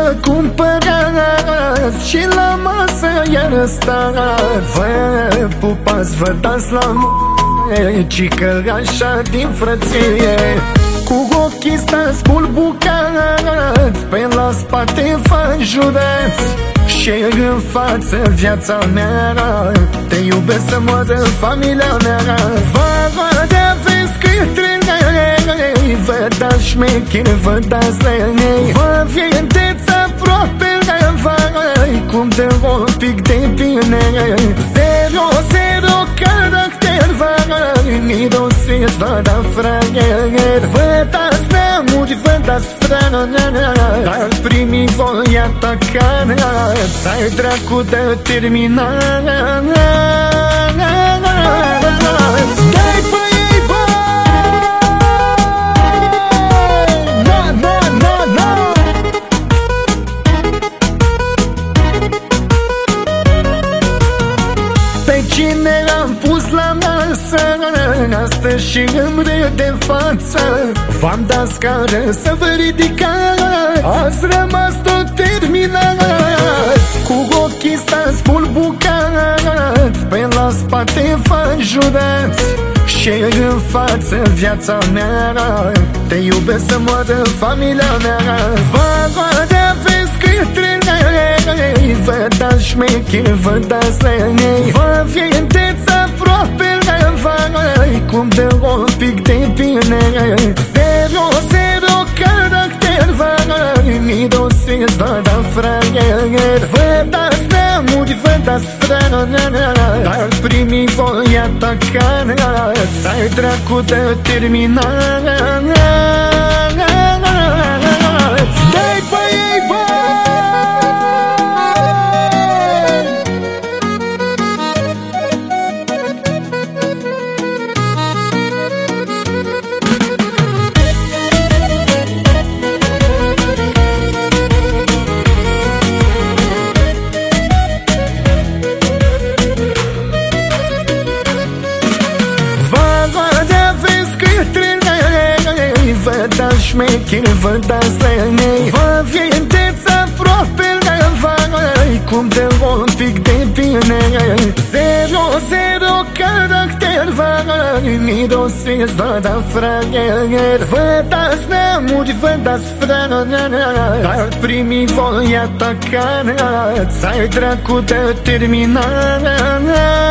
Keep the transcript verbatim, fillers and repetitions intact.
vă cumpărați și la masă iar stați. Vă pupați, vă dați la mâine, ci că așa din frăție. Cu ochii stați bulbucați, pe la spate vă înjurați. Și în față viața mea, te iubesc să moară familia mea. Vă de aveți câtrânei, vă dați șmecheri, vă dați lei. Vă vindeți aproape vai, cum de un pic de bine. Zero, zero caracter, vai, mirosiți doar a fraier. Vă dați neamuri, vă dați frana, dar primii voi ataca. Stai dracu de terminare. Dai pe ei, bă! Na, na, na, na! Pe cine am pus la masă astăzi și îmi râde în față. V-am dat scară să vă ridicați, ați rămas tot terminat. Cu ochii stați bulbucați, pe la spate vă înjurați. Și în față viața mea, te iubesc să moară familia mea. Vă de aveți câtrânei, vă dați șmecheri, vă dați lei. Vă vindeți aproape vai, cum de un pic de bine. Zero, zero caracter, vai, mirosiți doar a fraier. Vă dați neamuri, vă dați frana, dar primii voi ataca. Stai dracu de terminare. Dai pe ei, bă! Vă dați șmecheri, vă dați lei. Vă vindeți aproape vai, cum de un pic de bine. Zero, zero caracter, vai, mirosiți doar a fraier. Vă dați neamuri, vă dați frana, dar primii voi ataca. Stai dracu de terminare.